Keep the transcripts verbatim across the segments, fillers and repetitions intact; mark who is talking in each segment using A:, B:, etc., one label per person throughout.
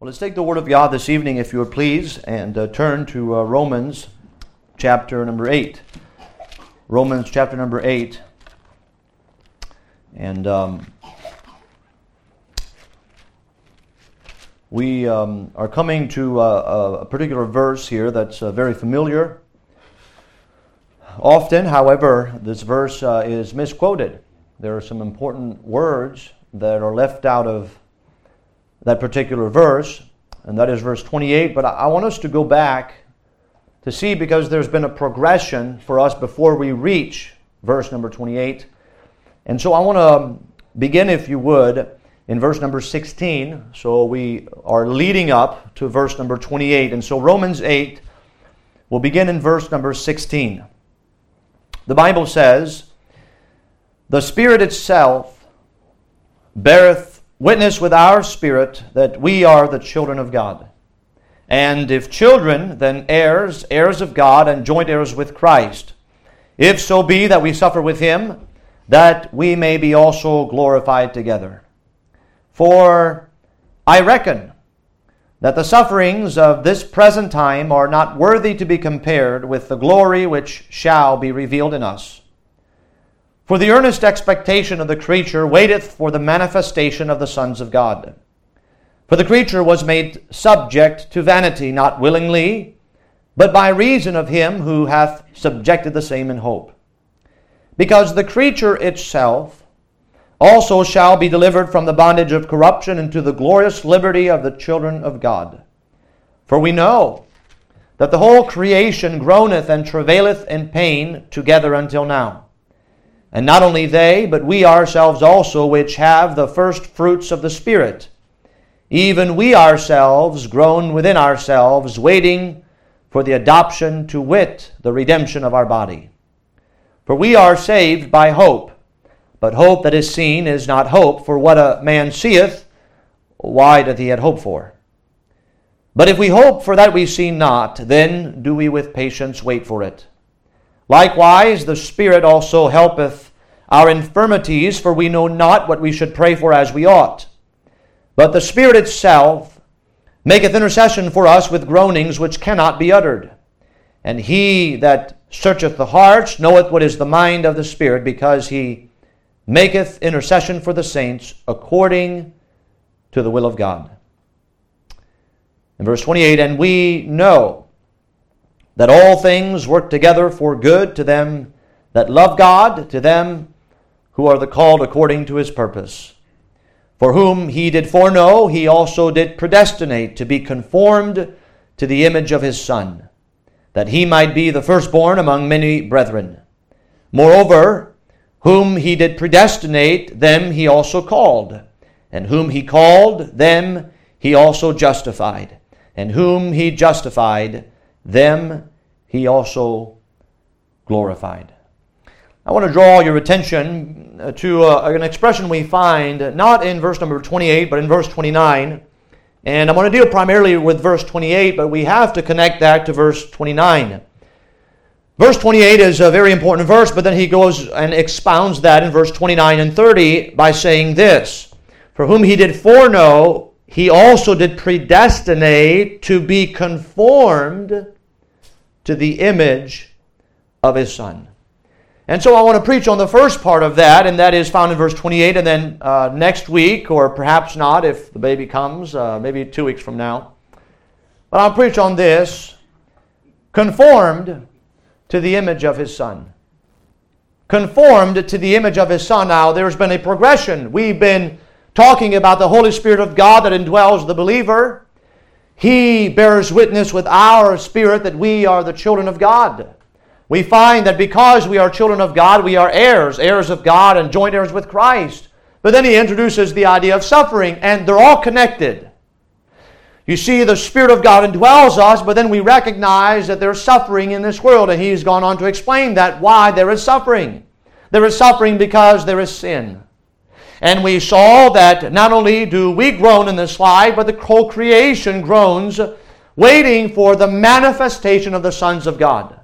A: Well, let's take the Word of God this evening, if you would please, and uh, turn to uh, Romans chapter number eight. Romans chapter number eight. And um, we um, are coming to uh, a particular verse here that's uh, very familiar. Often, however, this verse uh, is misquoted. There are some important words that are left out of that particular verse, and that is verse twenty-eight. But I want us to go back to see, because there's been a progression for us before we reach verse number twenty-eight. And so I want to begin, if you would, in verse number sixteen. So we are leading up to verse number twenty-eight. And so Romans eight will begin in verse number sixteen. The Bible says, "The Spirit itself beareth witness with our spirit that we are the children of God. And if children, then heirs, heirs of God, and joint heirs with Christ. If so be that we suffer with Him, that we may be also glorified together. For I reckon that the sufferings of this present time are not worthy to be compared with the glory which shall be revealed in us. For the earnest expectation of the creature waiteth for the manifestation of the sons of God. For the creature was made subject to vanity, not willingly, but by reason of Him who hath subjected the same in hope. Because the creature itself also shall be delivered from the bondage of corruption into the glorious liberty of the children of God. For we know that the whole creation groaneth and travaileth in pain together until now. And not only they, but we ourselves also, which have the first fruits of the Spirit, even we ourselves groan within ourselves, waiting for the adoption, to wit, the redemption of our body. For we are saved by hope. But hope that is seen is not hope, for what a man seeth, why doth he yet hope for? But if we hope for that we see not, then do we with patience wait for it. Likewise, the Spirit also helpeth our infirmities, for we know not what we should pray for as we ought. But the Spirit itself maketh intercession for us with groanings which cannot be uttered. And He that searcheth the hearts knoweth what is the mind of the Spirit, because He maketh intercession for the saints according to the will of God." In verse twenty-eight, "And we know that all things work together for good to them that love God, to them who are the called according to His purpose. For whom He did foreknow, He also did predestinate to be conformed to the image of His Son, that He might be the firstborn among many brethren. Moreover, whom He did predestinate, them He also called. And whom He called, them He also justified. And whom He justified, them He also glorified." I want to draw your attention to uh, an expression we find not in verse number twenty-eight, but in verse twenty-nine. And I'm going to deal primarily with verse twenty-eight, but we have to connect that to verse twenty-nine. Verse twenty-eight is a very important verse, but then he goes and expounds that in verse twenty-nine and thirty by saying this: "For whom He did foreknow, He also did predestinate to be conformed to the image of His Son." And so I want to preach on the first part of that, and that is found in verse twenty-eight, and then uh, next week, or perhaps not if the baby comes, uh, maybe two weeks from now. But I'll preach on this: conformed to the image of His Son. Conformed to the image of His Son. Now, there's been a progression. We've been talking about the Holy Spirit of God that indwells the believer. He bears witness with our spirit that we are the children of God. We find that because we are children of God, we are heirs, heirs of God and joint heirs with Christ. But then he introduces the idea of suffering, and they're all connected. You see, the Spirit of God indwells us, but then we recognize that there's suffering in this world, and he's gone on to explain that why there is suffering. There is suffering because there is sin. And we saw that not only do we groan in this life, but the whole creation groans, waiting for the manifestation of the sons of God.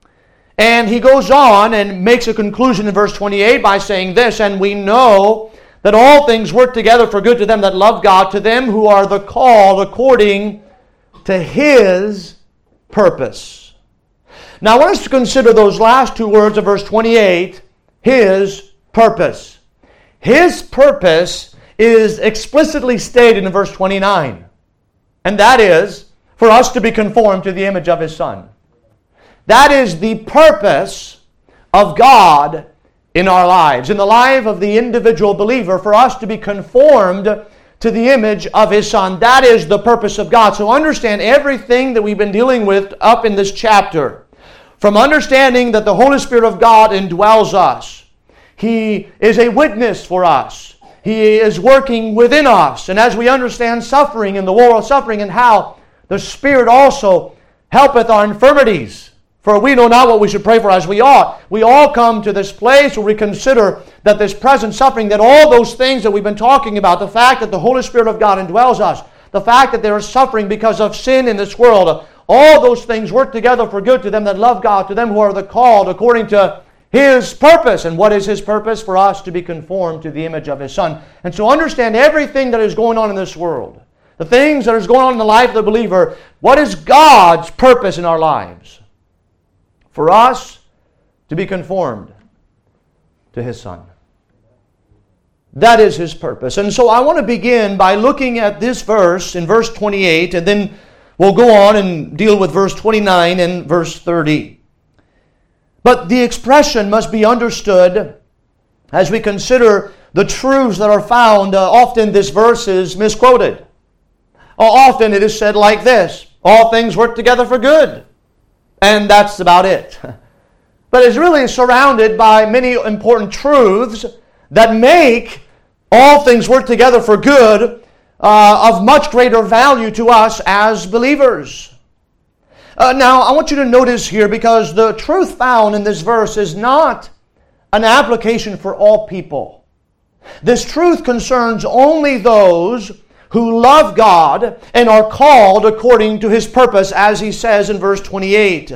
A: And he goes on and makes a conclusion in verse twenty-eight by saying this: "And we know that all things work together for good to them that love God, to them who are the called according to His purpose. Now I want us to consider those last two words of verse twenty-eight, His purpose. His purpose is explicitly stated in verse twenty-nine, and that is for us to be conformed to the image of His Son. That is the purpose of God in our lives, in the life of the individual believer, for us to be conformed to the image of His Son. That is the purpose of God. So understand everything that we've been dealing with up in this chapter. From understanding that the Holy Spirit of God indwells us. He is a witness for us. He is working within us. And as we understand suffering and the war of suffering and how the Spirit also helpeth our infirmities, for we know not what we should pray for as we ought. We all come to this place where we consider that this present suffering, that all those things that we've been talking about, the fact that the Holy Spirit of God indwells us, the fact that there is suffering because of sin in this world, all those things work together for good to them that love God, to them who are the called according to His purpose. And what is His purpose? For us to be conformed to the image of His Son. And so understand everything that is going on in this world, the things that is going on in the life of the believer. What is God's purpose in our lives? For us to be conformed to His Son. That is His purpose. And so I want to begin by looking at this verse in verse twenty-eight, and then we'll go on and deal with verse twenty-nine and verse thirty. But the expression must be understood as we consider the truths that are found. Uh, often this verse is misquoted. Often it is said like this: all things work together for good. And that's about it. But it's really surrounded by many important truths that make all things work together for good uh, of much greater value to us as believers. Uh, now, I want you to notice here, because the truth found in this verse is not an application for all people. This truth concerns only those who love God and are called according to His purpose, as He says in verse twenty-eight.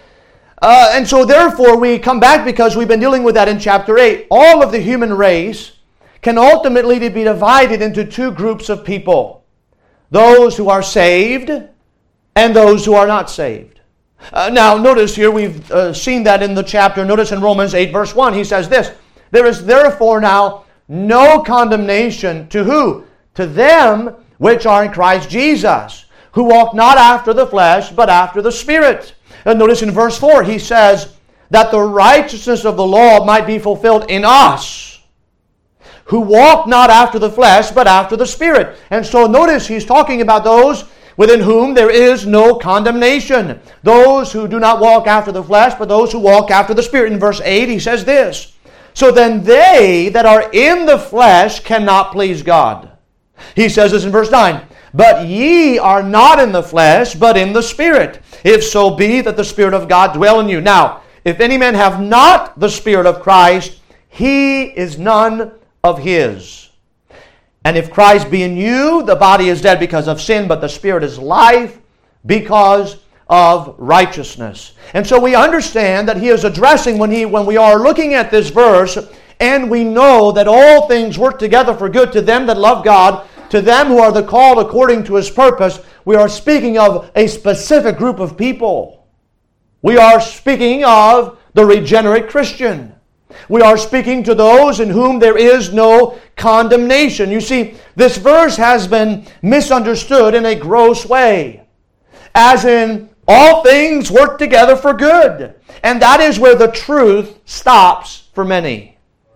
A: Uh, and so therefore we come back, because we've been dealing with that in chapter eight. All of the human race can ultimately be divided into two groups of people: those who are saved and those who are not saved. Uh, now notice here, we've uh, seen that in the chapter. Notice in Romans eight verse one, he says this: there is therefore now no condemnation to who? To them which are in Christ Jesus, who walk not after the flesh, but after the Spirit. And notice in verse four, he says that the righteousness of the law might be fulfilled in us, who walk not after the flesh, but after the Spirit. And so notice he's talking about those within whom there is no condemnation. Those who do not walk after the flesh, but those who walk after the Spirit. In verse eight, he says this: so then they that are in the flesh cannot please God. He says this in verse nine: but ye are not in the flesh, but in the Spirit, if so be that the Spirit of God dwell in you. Now, if any man have not the Spirit of Christ, he is none of His. And if Christ be in you, the body is dead because of sin, but the Spirit is life because of righteousness. And so we understand that he is addressing, when he when we are looking at this verse, and we know that all things work together for good to them that love God, to them who are the called according to His purpose. We are speaking of a specific group of people. We are speaking of the regenerate Christian. We are speaking to those in whom there is no condemnation. You see, this verse has been misunderstood in a gross way, as in all things work together for good. And that is where the truth stops for many.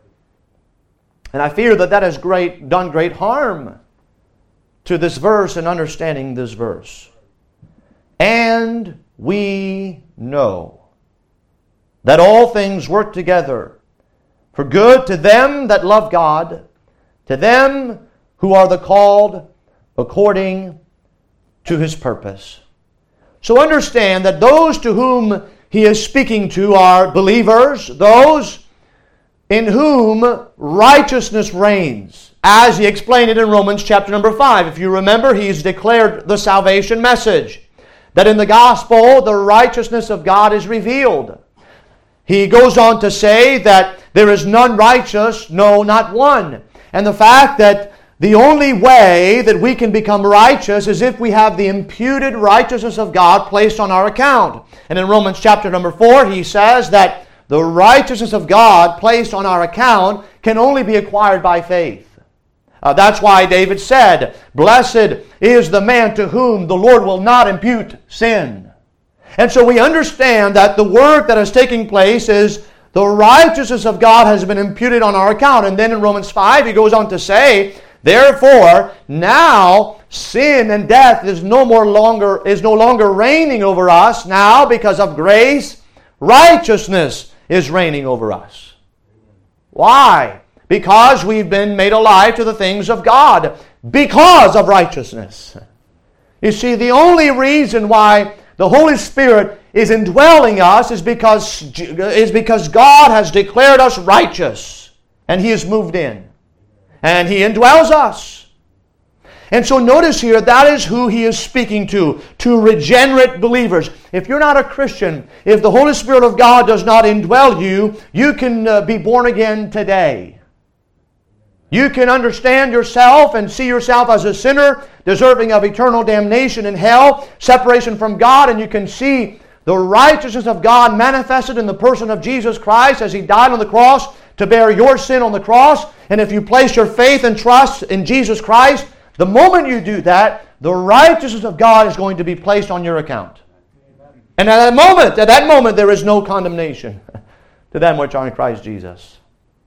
A: And I fear that that has great, done great harm to this verse and understanding this verse. And we know that all things work together for good to them that love God, to them who are the called according to His purpose. So understand that those to whom he is speaking to are believers, those in whom righteousness reigns, as he explained it in Romans chapter number five. If you remember, he's declared the salvation message, that in the gospel the righteousness of God is revealed. He goes on to say that there is none righteous, no, not one. and the fact that the only way that we can become righteous is if we have the imputed righteousness of God placed on our account. And in Romans chapter number four, he says that the righteousness of God placed on our account can only be acquired by faith. Uh, that's why David said, "Blessed is the man to whom the Lord will not impute sin." And so we understand that the work that is taking place is the righteousness of God has been imputed on our account. And then in Romans five, he goes on to say, "Therefore, now sin and death is no more longer is no longer reigning over us. Now, because of grace, righteousness is reigning over us." Why? Because we've been made alive to the things of God. Because of righteousness. You see, the only reason why the Holy Spirit is indwelling us is because, is because God has declared us righteous. And He has moved in. And He indwells us. And so notice here, that is who He is speaking to, to regenerate believers. If you're not a Christian, if the Holy Spirit of God does not indwell you, you can uh, be born again today. You can understand yourself and see yourself as a sinner, deserving of eternal damnation in hell, separation from God, and you can see the righteousness of God manifested in the person of Jesus Christ as He died on the cross to bear your sin on the cross. And if you place your faith and trust in Jesus Christ, the moment you do that, the righteousness of God is going to be placed on your account. And at that moment, at that moment, there is no condemnation to them which are in Christ Jesus.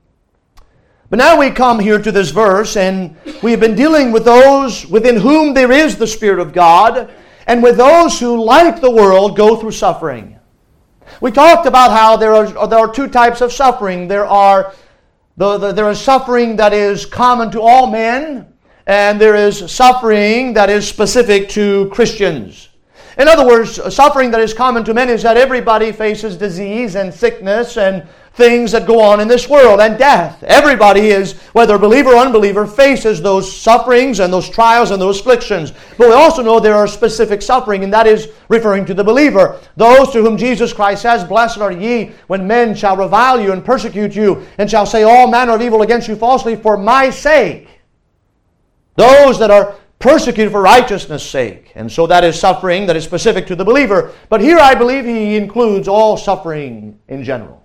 A: But now we come here to this verse, and we have been dealing with those within whom there is the Spirit of God, and with those who, like the world, go through suffering. We talked about how there are, there are two types of suffering. There are the, the, there is suffering that is common to all men, and there is suffering that is specific to Christians. In other words, suffering that is common to men is that everybody faces disease and sickness and things that go on in this world, and death. Everybody is, whether believer or unbeliever, faces those sufferings and those trials and those afflictions. But we also know there are specific suffering, and that is referring to the believer. Those to whom Jesus Christ says, "Blessed are ye when men shall revile you and persecute you, and shall say all manner of evil against you falsely for my sake." Those that are persecuted for righteousness' sake. And so that is suffering that is specific to the believer. But here I believe he includes all suffering in general.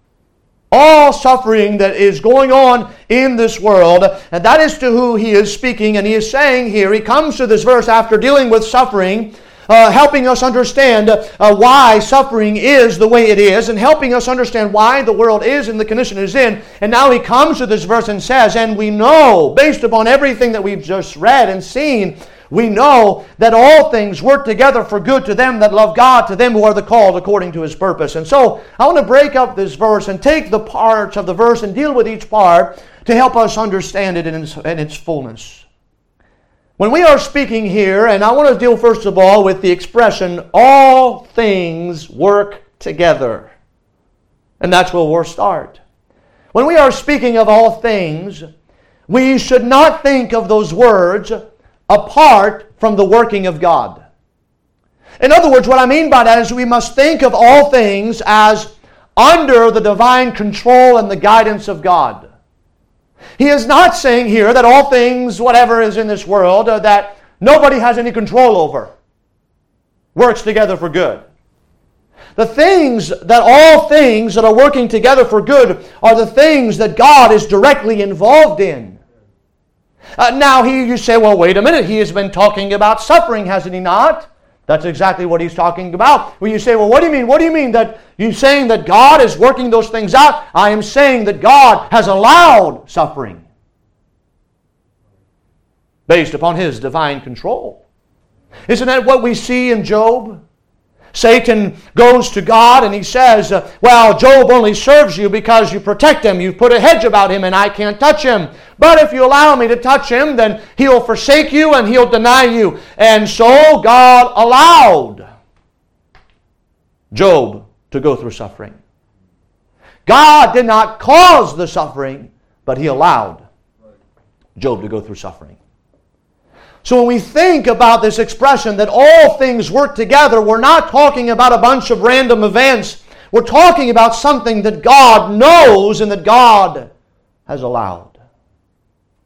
A: All suffering that is going on in this world, and that is to who he is speaking. And he is saying here, he comes to this verse after dealing with suffering, uh, helping us understand uh, why suffering is the way it is, and helping us understand why the world is in the condition it is in. And now he comes to this verse and says, and we know, based upon everything that we've just read and seen, we know that all things work together for good to them that love God, to them who are the called according to His purpose. And so I want to break up this verse and take the parts of the verse and deal with each part to help us understand it in its, in its fullness. When we are speaking here, and I want to deal first of all with the expression, all things work together. And that's where we'll start. When we are speaking of all things, we should not think of those words apart from the working of God. In other words, what I mean by that is we must think of all things as under the divine control and the guidance of God. He is not saying here that all things, whatever is in this world, uh, that nobody has any control over, works together for good. The things that all things that are working together for good are the things that God is directly involved in. Uh, now, he, you say, well, wait a minute, he has been talking about suffering, hasn't he not? That's exactly what he's talking about. Well, you say, well, what do you mean? What do you mean that you're saying that God is working those things out? I am saying that God has allowed suffering based upon His divine control. Isn't that what we see in Job? Satan goes to God and he says, uh, well, Job only serves you because you protect him. You've put a hedge about him and I can't touch him. But if you allow me to touch him, then he'll forsake you and he'll deny you. And so God allowed Job to go through suffering. God did not cause the suffering, but He allowed Job to go through suffering. So when we think about this expression that all things work together, we're not talking about a bunch of random events. We're talking about something that God knows and that God has allowed.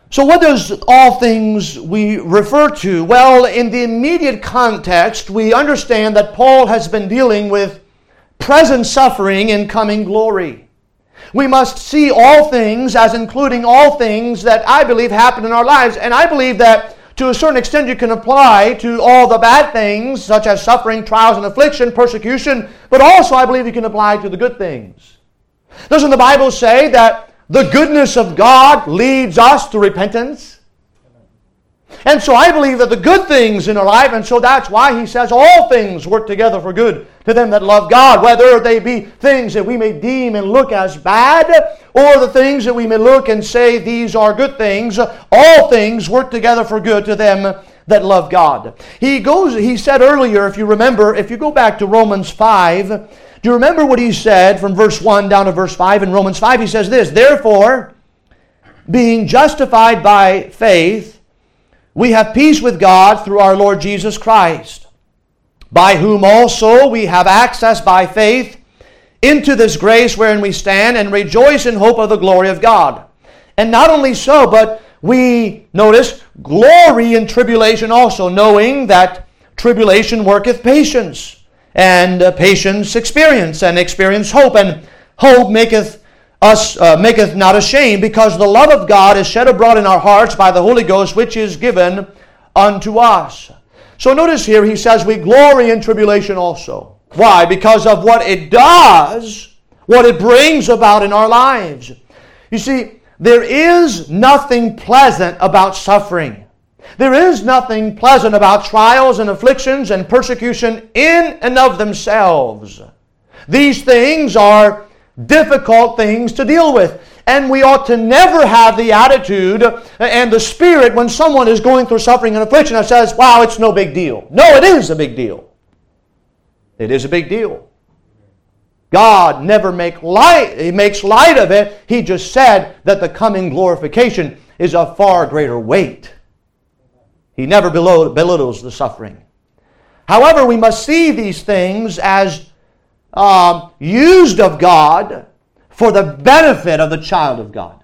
A: So what does all things we refer to? Well, in the immediate context, we understand that Paul has been dealing with present suffering and coming glory. We must see all things as including all things that I believe happen in our lives. And I believe that to a certain extent you can apply to all the bad things, such as suffering, trials, and affliction, persecution, but also I believe you can apply to the good things. Doesn't the Bible say that the goodness of God leads us to repentance? And so I believe that the good things in our life, and so that's why he says all things work together for good to them that love God, whether they be things that we may deem and look as bad, or the things that we may look and say these are good things. All things work together for good to them that love God. He goes. He said earlier, if you remember, if you go back to Romans five, do you remember what he said from verse one down to verse five? In Romans five he says this, "Therefore, being justified by faith, we have peace with God through our Lord Jesus Christ, by whom also we have access by faith into this grace wherein we stand and rejoice in hope of the glory of God. And not only so, but we, notice, glory in tribulation also, knowing that tribulation worketh patience, and uh, patience experience, and experience hope, and hope maketh us uh, maketh not ashamed, because the love of God is shed abroad in our hearts by the Holy Ghost, which is given unto us." So notice here he says we glory in tribulation also. Why? Because of what it does, what it brings about in our lives. You see, there is nothing pleasant about suffering. There is nothing pleasant about trials and afflictions and persecution in and of themselves. These things are difficult things to deal with. And we ought to never have the attitude and the spirit when someone is going through suffering and affliction that says, wow, it's no big deal. No, it is a big deal. It is a big deal. God never make light, He makes light of it. He just said that the coming glorification is of far greater weight. He never belittles the suffering. However, we must see these things as Um, used of God for the benefit of the child of God.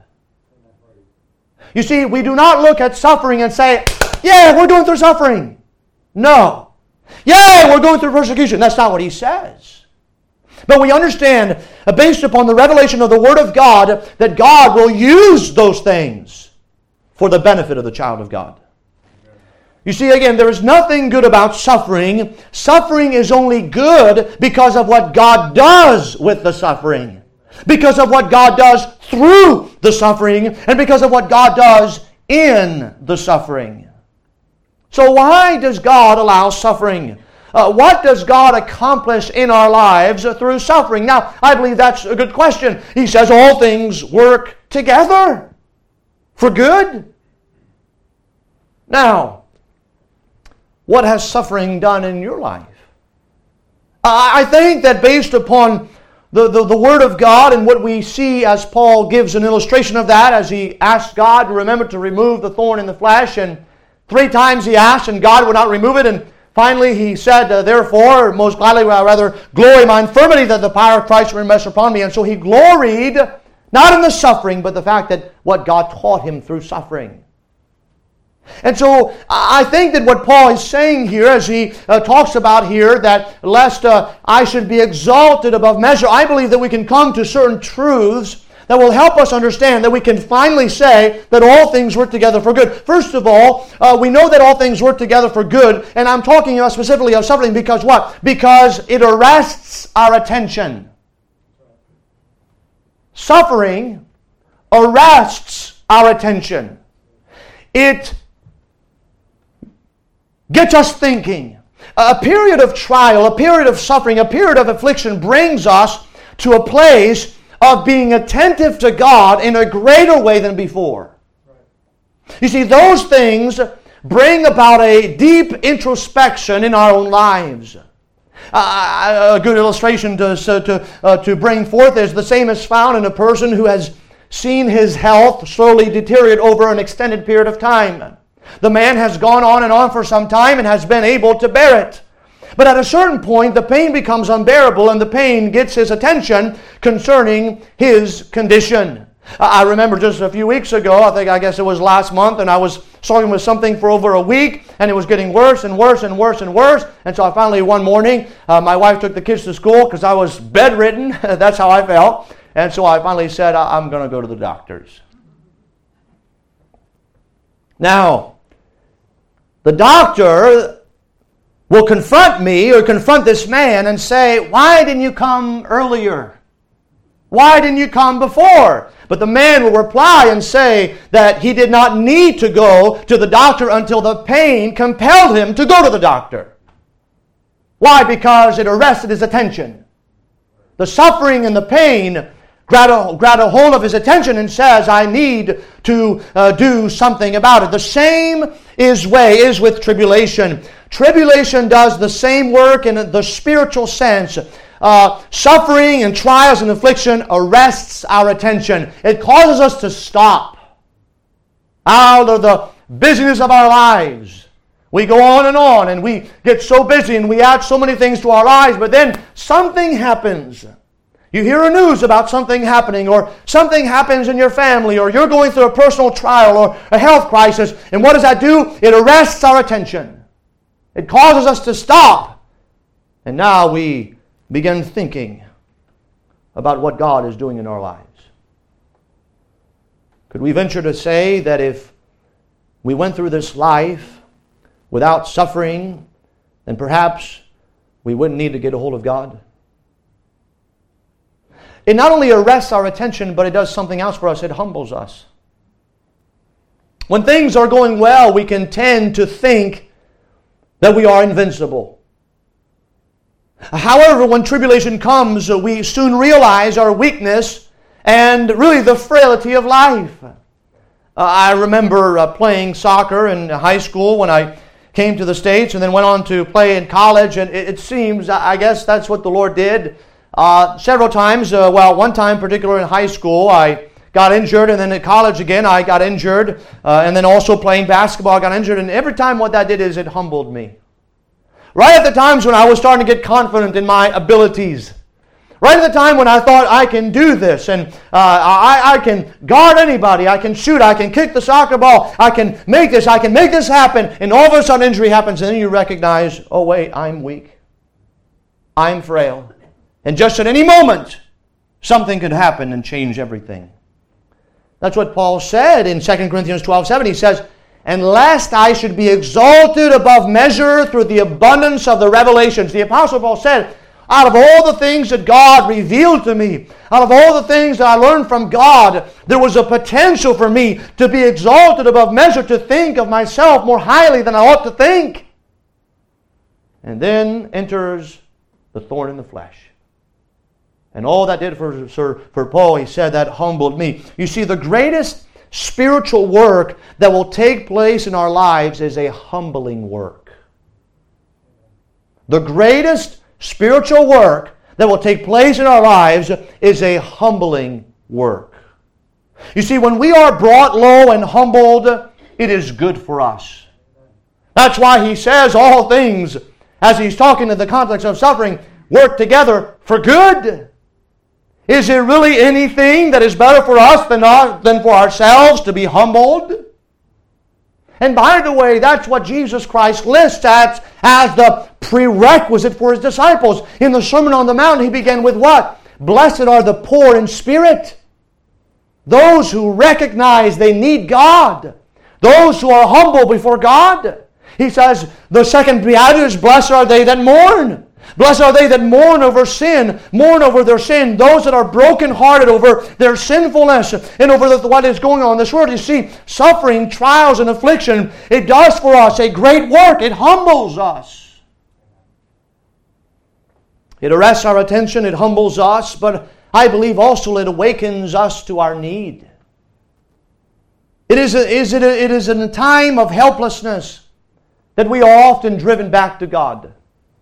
A: You see, we do not look at suffering and say, yeah, we're going through suffering. No. Yeah, we're going through persecution. That's not what he says. But we understand, uh, based upon the revelation of the Word of God, that God will use those things for the benefit of the child of God. You see, again, there is nothing good about suffering. Suffering is only good because of what God does with the suffering. Because of what God does through the suffering. And because of what God does in the suffering. So why does God allow suffering? Uh, what does God accomplish in our lives through suffering? Now, I believe that's a good question. He says all things work together for good. Now, what has suffering done in your life? I think that based upon the, the, the Word of God and what we see as Paul gives an illustration of that as he asked God to remember to remove the thorn in the flesh, and three times he asked and God would not remove it, and finally he said, uh, therefore, most gladly will I rather glory in my infirmity that the power of Christ may rest upon me. And so he gloried not in the suffering, but the fact that what God taught him through suffering. And so I think that what Paul is saying here as he uh, talks about here that lest uh, I should be exalted above measure, I believe that we can come to certain truths that will help us understand that we can finally say that all things work together for good. First of all, uh, we know that all things work together for good, and I'm talking about specifically of suffering because what? Because it arrests our attention. Suffering arrests our attention. It gets us thinking. A period of trial, a period of suffering, a period of affliction brings us to a place of being attentive to God in a greater way than before. You see, those things bring about a deep introspection in our own lives. Uh, a good illustration to, to, uh, to bring forth is the same as found in a person who has seen his health slowly deteriorate over an extended period of time. The man has gone on and on for some time and has been able to bear it. But at a certain point, the pain becomes unbearable and the pain gets his attention concerning his condition. I remember just a few weeks ago, I think I guess it was last month, and I was struggling with something for over a week, and it was getting worse and worse and worse and worse. And so I finally, one morning, uh, my wife took the kids to school because I was bedridden. That's how I felt. And so I finally said, I'm going to go to the doctors. Now, the doctor will confront me or confront this man and say, why didn't you come earlier? Why didn't you come before? But the man will reply and say that he did not need to go to the doctor until the pain compelled him to go to the doctor. Why? Because it arrested his attention. The suffering and the pain grab a, grab a hold of his attention and says, I need to uh, do something about it. The same is way is with tribulation. Tribulation does the same work in the spiritual sense. Uh, suffering and trials and affliction arrests our attention. It causes us to stop out of the busyness of our lives. We go on and on and we get so busy and we add so many things to our lives, but then something happens. You hear a news about something happening, or something happens in your family, or you're going through a personal trial or a health crisis, and what does that do? It arrests our attention. It causes us to stop. And now we begin thinking about what God is doing in our lives. Could we venture to say that if we went through this life without suffering, then perhaps we wouldn't need to get a hold of God? It not only arrests our attention, but it does something else for us. It humbles us. When things are going well, we can tend to think that we are invincible. However, when tribulation comes, we soon realize our weakness and really the frailty of life. Uh, I remember uh, playing soccer in high school when I came to the States and then went on to play in college. And it, it seems, I guess that's what the Lord did. Uh, several times, uh, well, one time particular in high school, I got injured, and then at college again, I got injured, uh, and then also playing basketball, I got injured, and every time what that did is it humbled me. Right at the times when I was starting to get confident in my abilities. Right at the time when I thought I can do this, and uh, I, I can guard anybody, I can shoot, I can kick the soccer ball, I can make this, I can make this happen, and all of a sudden injury happens, and then you recognize, oh wait, I'm weak. I'm frail. And just at any moment, something could happen and change everything. That's what Paul said in Second Corinthians twelve seven. He says, and lest I should be exalted above measure through the abundance of the revelations. The Apostle Paul said, out of all the things that God revealed to me, out of all the things that I learned from God, there was a potential for me to be exalted above measure, to think of myself more highly than I ought to think. And then enters the thorn in the flesh. And all that did for, for, for Paul, he said, that humbled me. You see, the greatest spiritual work that will take place in our lives is a humbling work. The greatest spiritual work that will take place in our lives is a humbling work. You see, when we are brought low and humbled, it is good for us. That's why he says all things, as he's talking in the context of suffering, work together for good. Is there really anything that is better for us than, our, than for ourselves to be humbled? And by the way, that's what Jesus Christ lists as, as the prerequisite for His disciples. In the Sermon on the Mount, He began with what? Blessed are the poor in spirit. Those who recognize they need God. Those who are humble before God. He says, the second beatitude is, blessed are they that mourn. Blessed are they that mourn over sin, mourn over their sin, those that are brokenhearted over their sinfulness and over the, what is going on in this world. You see, suffering, trials, and affliction, it does for us a great work. It humbles us. It arrests our attention, it humbles us, but I believe also it awakens us to our need. It is, a, is it, a, it is in a time of helplessness that we are often driven back to God.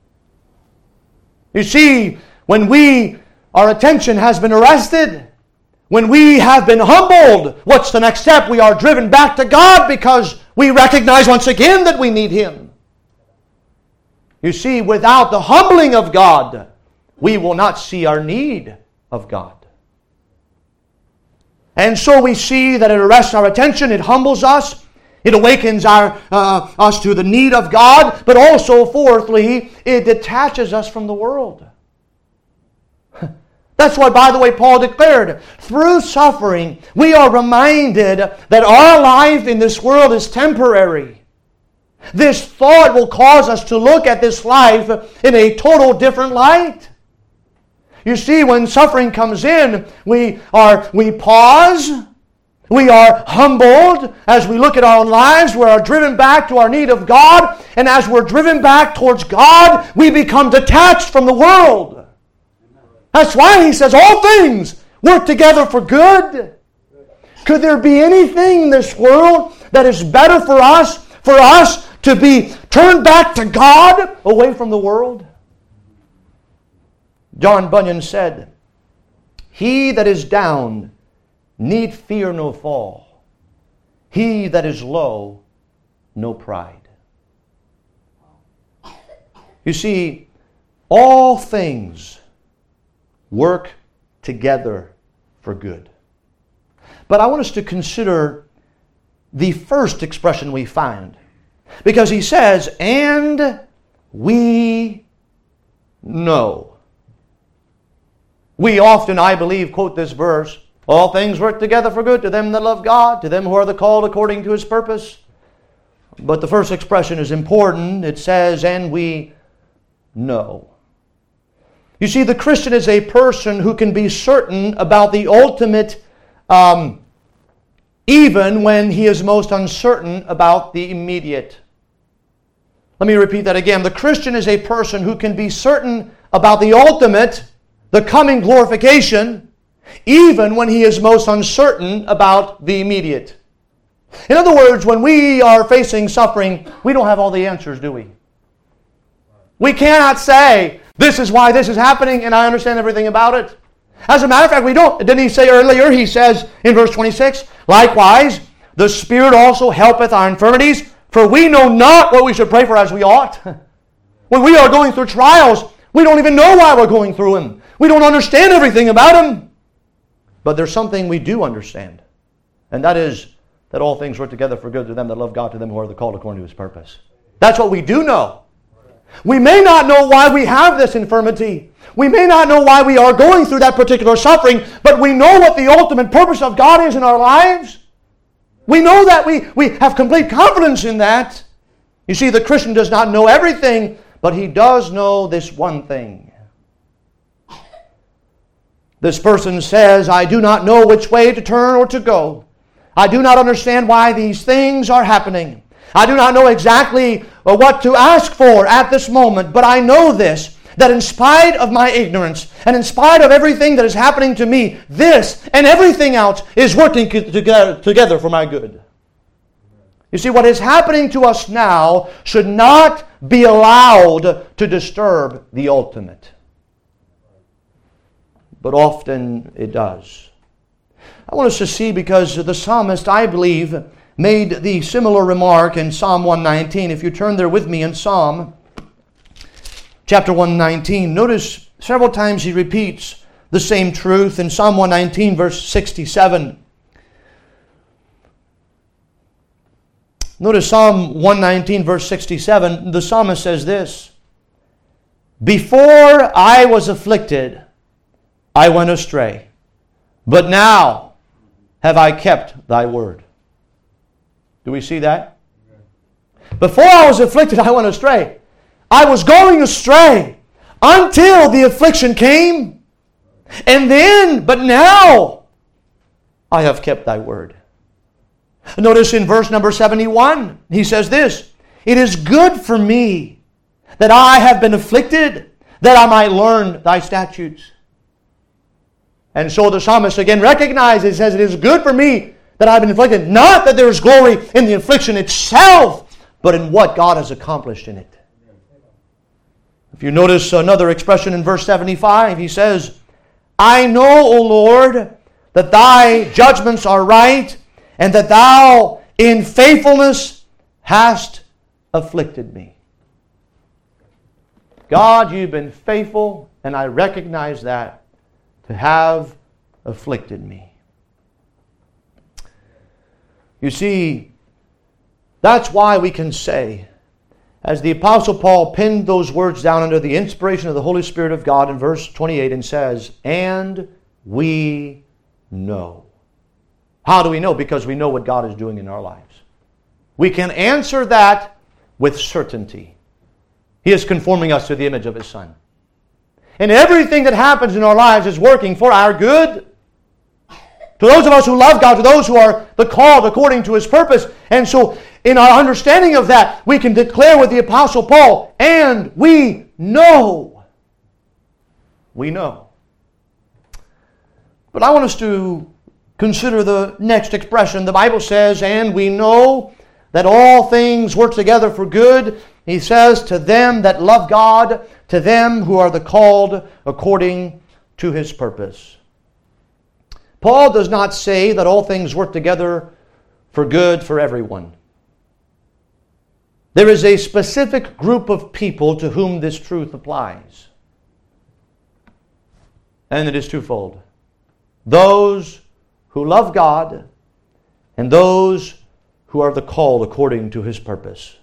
A: You see, when we, our attention has been arrested, when we have been humbled, what's the next step? We are driven back to God because we recognize once again that we need Him. You see, without the humbling of God, we will not see our need of God. And so we see that it arrests our attention, it humbles us, it awakens our, uh, us to the need of God, but also, fourthly, it detaches us from the world. That's why, by the way, Paul declared, through suffering, we are reminded that our life in this world is temporary. This thought will cause us to look at this life in a total different light. You see, when suffering comes in, we are we pause, we are humbled as we look at our own lives, we are driven back to our need of God, and as we're driven back towards God, we become detached from the world. That's why he says all things work together for good. Could there be anything in this world that is better for us, for us to be turned back to God away from the world? John Bunyan said, "He that is down need fear no fall. He that is low, no pride." You see, all things work together for good. But I want us to consider the first expression we find. Because he says, "And we know." We often, I believe, quote this verse, "All things work together for good to them that love God, to them who are the called according to His purpose." But the first expression is important. It says, "And we know." You see, the Christian is a person who can be certain about the ultimate, um, even when he is most uncertain about the immediate. Let me repeat that again. The Christian is a person who can be certain about the ultimate, the coming glorification, even when he is most uncertain about the immediate. In other words, when we are facing suffering, we don't have all the answers, do we? We cannot say, "This is why this is happening, and I understand everything about it." As a matter of fact, we don't. Didn't he say earlier, he says in verse twenty-six, "Likewise, the Spirit also helpeth our infirmities, for we know not what we should pray for as we ought." When we are going through trials, we don't even know why we're going through them. We don't understand everything about them. But there's something we do understand. And that is that all things work together for good to them that love God, to them who are the called according to His purpose. That's what we do know. We may not know why we have this infirmity. We may not know why we are going through that particular suffering, but we know what the ultimate purpose of God is in our lives. We know that. We, we have complete confidence in that. You see, the Christian does not know everything, but he does know this one thing. This person says, "I do not know which way to turn or to go. I do not understand why these things are happening. I do not know exactly what to ask for at this moment, but I know this, that in spite of my ignorance and in spite of everything that is happening to me, this and everything else is working together for my good." You see, what is happening to us now should not be allowed to disturb the ultimate. But often it does. I want us to see, because the psalmist, I believe, made the similar remark in Psalm one nineteen. If you turn there with me in Psalm chapter one nineteen, notice several times he repeats the same truth in Psalm one nineteen, verse sixty-seven. Notice Psalm one nineteen, verse sixty-seven. The psalmist says this: "Before I was afflicted, I went astray, but now have I kept thy word." Do we see that? Before I was afflicted, I went astray. I was going astray until the affliction came. And then, but now, I have kept thy word. Notice in verse number seventy-one, he says this: "It is good for me that I have been afflicted, that I might learn thy statutes." And so the psalmist again recognizes, says, "It is good for me that I've been afflicted." Not that there is glory in the affliction itself, but in what God has accomplished in it. If you notice another expression in verse seventy-five, he says, "I know, O Lord, that thy judgments are right, and that thou in faithfulness hast afflicted me." God, you've been faithful, and I recognize that, to have afflicted me. You see, that's why we can say, as the Apostle Paul penned those words down under the inspiration of the Holy Spirit of God in verse twenty-eight and says, and we know. How do we know? Because we know what God is doing in our lives. We can answer that with certainty. He is conforming us to the image of His Son. And everything that happens in our lives is working for our good. To those of us who love God, to those who are the called according to His purpose. And so, in our understanding of that, we can declare with the Apostle Paul, and we know. We know. But I want us to consider the next expression. The Bible says, and we know that all things work together for good. He says, to them that love God, to them who are the called according to His purpose. Paul does not say that all things work together for good for everyone. There is a specific group of people to whom this truth applies. And it is twofold. Those who love God and those who are the called according to His purpose.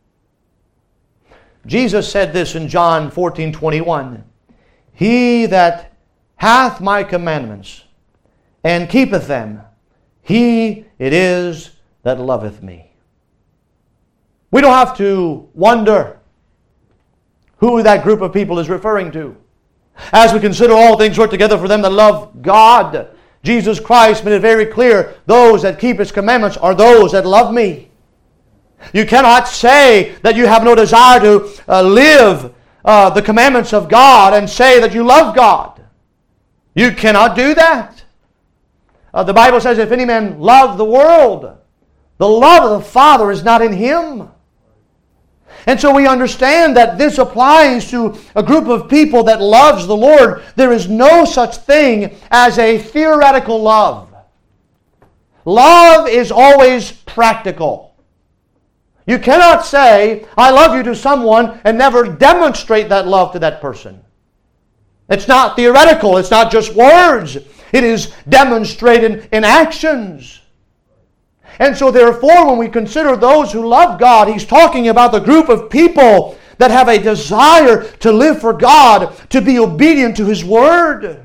A: Jesus said this in John fourteen twenty-one. He that hath my commandments and keepeth them, he it is that loveth me. We don't have to wonder who that group of people is referring to. As we consider all things work together for them that love God, Jesus Christ made it very clear, those that keep His commandments are those that love me. You cannot say that you have no desire to uh, live uh, the commandments of God and say that you love God. You cannot do that. Uh, the Bible says, if any man love the world, the love of the Father is not in him. And so we understand that this applies to a group of people that loves the Lord. There is no such thing as a theoretical love. Love is always practical. You cannot say, I love you to someone and never demonstrate that love to that person. It's not theoretical. It's not just words. It is demonstrated in actions. And so therefore, when we consider those who love God, He's talking about the group of people that have a desire to live for God, to be obedient to His Word.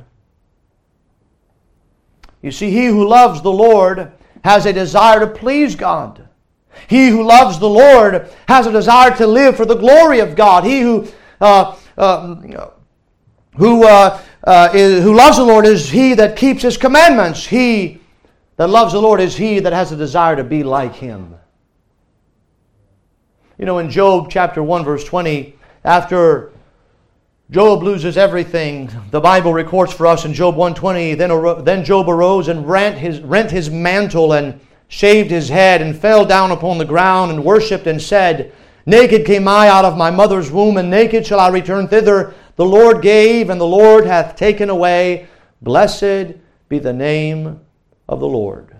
A: You see, he who loves the Lord has a desire to please God. He who loves the Lord has a desire to live for the glory of God. He who uh, uh, who uh, uh, is, who loves the Lord is he that keeps His commandments. He that loves the Lord is he that has a desire to be like Him. You know, in Job chapter one, verse twenty, after Job loses everything, the Bible records for us in Job one twenty, then, aro- then Job arose and rent his, rent his mantle and shaved his head and fell down upon the ground and worshipped and said, Naked came I out of my mother's womb, and naked shall I return thither. The Lord gave, and the Lord hath taken away. Blessed be the name of the Lord.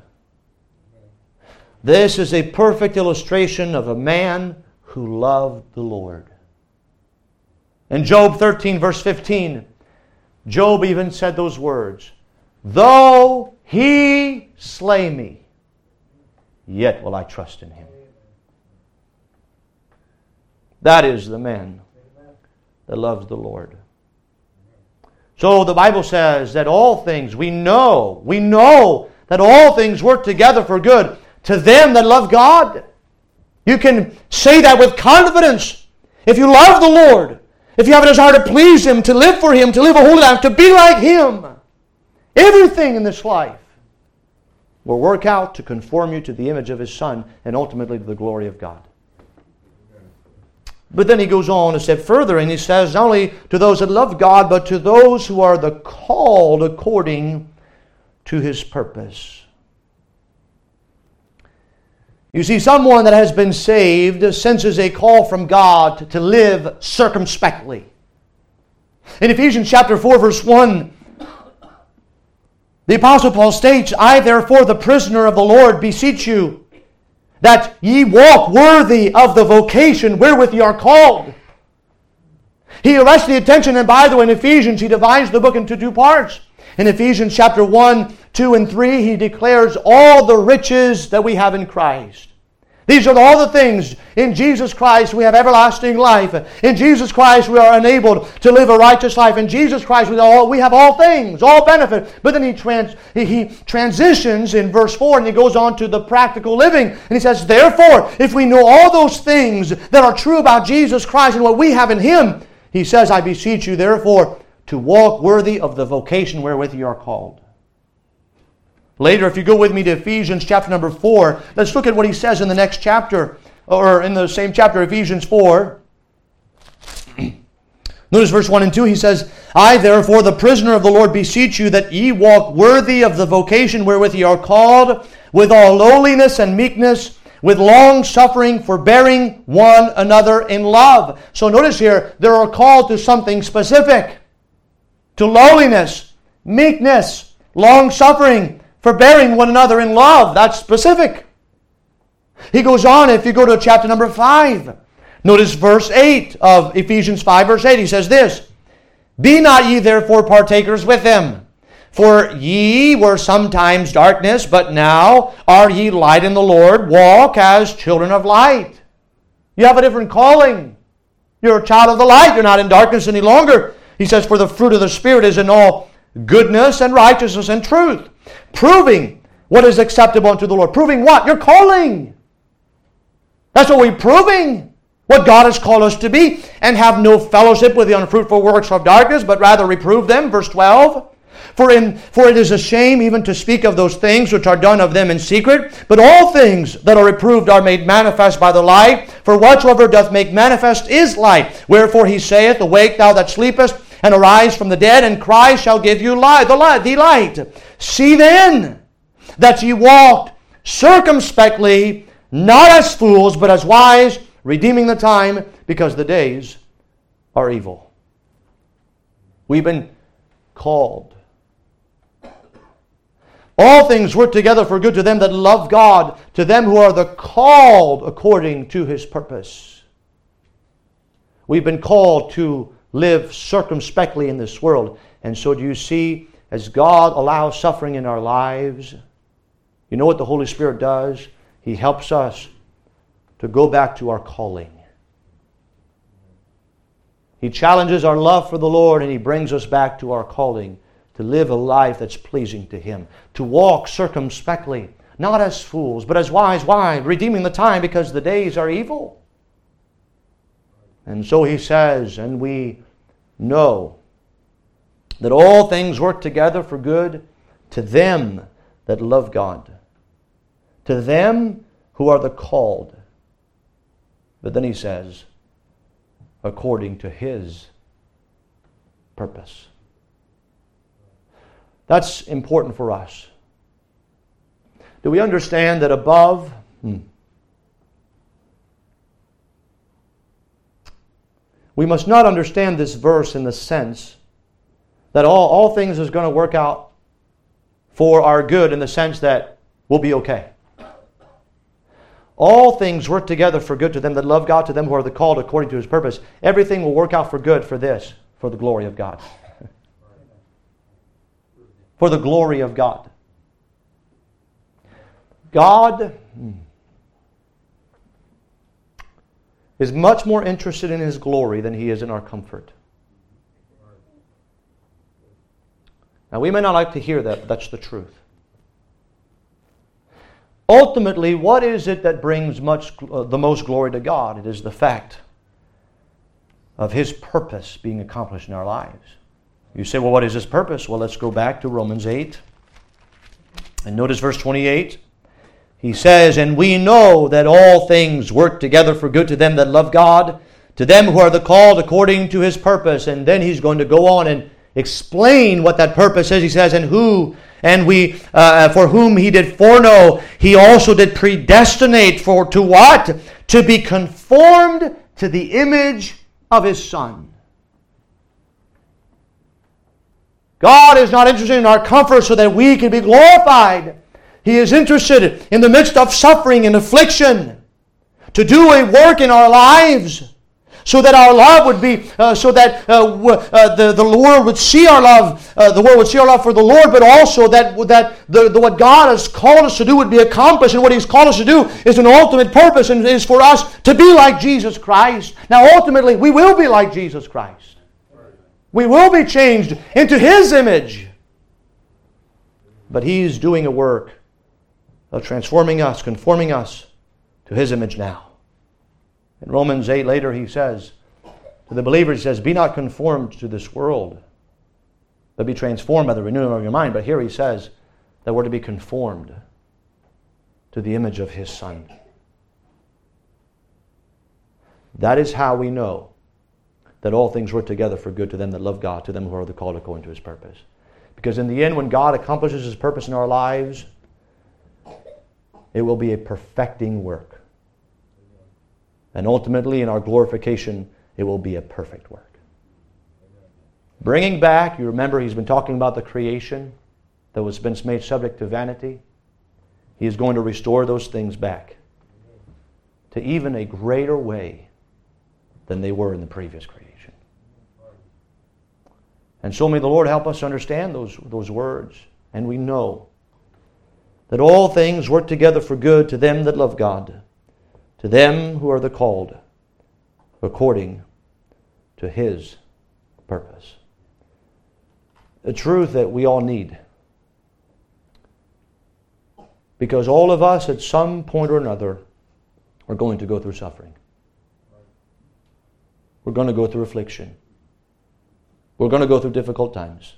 A: This is a perfect illustration of a man who loved the Lord. In Job thirteen, verse fifteen, Job even said those words, Though he slay me, yet will I trust in him. That is the man that loves the Lord. So the Bible says that all things, we know, we know that all things work together for good to them that love God. You can say that with confidence. If you love the Lord, if you have a desire to please Him, to live for Him, to live a holy life, to be like Him, everything in this life will work out to conform you to the image of His Son and ultimately to the glory of God. But then he goes on a step further and he says, not only to those that love God, but to those who are the called according to His purpose. You see, someone that has been saved senses a call from God to live circumspectly. In Ephesians chapter four, verse one, the Apostle Paul states, I therefore, the prisoner of the Lord, beseech you, that ye walk worthy of the vocation wherewith ye are called. He arrests the attention, and by the way, in Ephesians, he divides the book into two parts. In Ephesians chapter one, two, and three, he declares all the riches that we have in Christ. These are all the things. In Jesus Christ we have everlasting life. In Jesus Christ we are enabled to live a righteous life. In Jesus Christ we, all, we have all things, all benefit. But then he, trans, he, he transitions in verse four and he goes on to the practical living. And he says, therefore, if we know all those things that are true about Jesus Christ and what we have in Him, he says, I beseech you therefore to walk worthy of the vocation wherewith you are called. Later, if you go with me to Ephesians chapter number four, let's look at what he says in the next chapter, or in the same chapter, Ephesians four. Notice verse one and two, he says, I therefore, the prisoner of the Lord, beseech you that ye walk worthy of the vocation wherewith ye are called, with all lowliness and meekness, with long suffering, forbearing one another in love. So notice here, they are called to something specific. To lowliness, meekness, long suffering, forbearing one another in love. That's specific. He goes on, if you go to chapter number five, notice verse eight of Ephesians five, verse eight. He says this, be not ye therefore partakers with them, for ye were sometimes darkness, but now are ye light in the Lord. Walk as children of light. You have a different calling. You're a child of the light. You're not in darkness any longer. He says, for the fruit of the Spirit is in all goodness and righteousness and truth, proving what is acceptable unto the Lord. Proving what? Your calling. That's what we're proving. What God has called us to be. And have no fellowship with the unfruitful works of darkness, but rather reprove them. Verse twelve. For, in, for it is a shame even to speak of those things which are done of them in secret. But all things that are reproved are made manifest by the light. For whatsoever doth make manifest is light. Wherefore he saith, awake thou that sleepest, and arise from the dead, and Christ shall give you light, the light, the light. See then that ye walked circumspectly, not as fools, but as wise, redeeming the time, because the days are evil. We've been called. All things work together for good to them that love God, to them who are the called according to His purpose. We've been called to live circumspectly in this world. And so do you see, as God allows suffering in our lives, you know what the Holy Spirit does? He helps us to go back to our calling. He challenges our love for the Lord and He brings us back to our calling, to live a life that's pleasing to Him, to walk circumspectly, not as fools, but as wise. Why? Redeeming the time, because the days are evil. And so he says, and we know that all things work together for good to them that love God, to them who are the called. But then he says, according to His purpose. That's important for us. Do we understand that above... Hmm, we must not understand this verse in the sense that all, all things is going to work out for our good, in the sense that we'll be okay. All things work together for good to them that love God, to them who are the called according to His purpose. Everything will work out for good for this, for the glory of God. For the glory of God. God is much more interested in His glory than He is in our comfort. Now, we may not like to hear that, but that's the truth. Ultimately, what is it that brings much uh, the most glory to God? It is the fact of His purpose being accomplished in our lives. You say, well, what is His purpose? Well, let's go back to Romans eight. And notice verse twenty-eight. He says, and we know that all things work together for good to them that love God, to them who are the called according to His purpose. And then he's going to go on and explain what that purpose is. He says, and who, and we, uh, for whom He did foreknow, He also did predestinate for to what? To be conformed to the image of His Son. God is not interested in our comfort so that we can be glorified. He is interested in the midst of suffering and affliction to do a work in our lives so that our love would be, uh, so that uh, w- uh, the, the world would see our love, uh, the world would see our love for the Lord, but also that, that the, the, what God has called us to do would be accomplished, and what He's called us to do is an ultimate purpose, and is for us to be like Jesus Christ. Now ultimately, we will be like Jesus Christ. We will be changed into His image. But He's doing a work of transforming us, conforming us to His image now. In Romans eight later he says, to the believers he says, be not conformed to this world, but be transformed by the renewing of your mind. But here he says that we're to be conformed to the image of His Son. That is how we know that all things work together for good to them that love God, to them who are the called according to His purpose. Because in the end, when God accomplishes His purpose in our lives, it will be a perfecting work. And ultimately, in our glorification, it will be a perfect work. Bringing back, you remember He's been talking about the creation that was been made subject to vanity. He is going to restore those things back to even a greater way than they were in the previous creation. And so may the Lord help us understand those, those words. And we know that all things work together for good to them that love God, to them who are the called according to His purpose. A truth that we all need. Because all of us at some point or another are going to go through suffering. We're going to go through affliction. We're going to go through difficult times.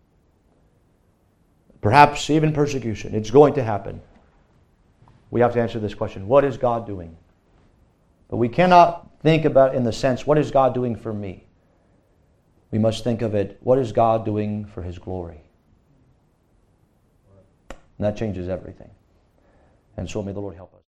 A: Perhaps even persecution. It's going to happen. We have to answer this question. What is God doing? But we cannot think about it in the sense, what is God doing for me? We must think of it, what is God doing for His glory? And that changes everything. And so may the Lord help us.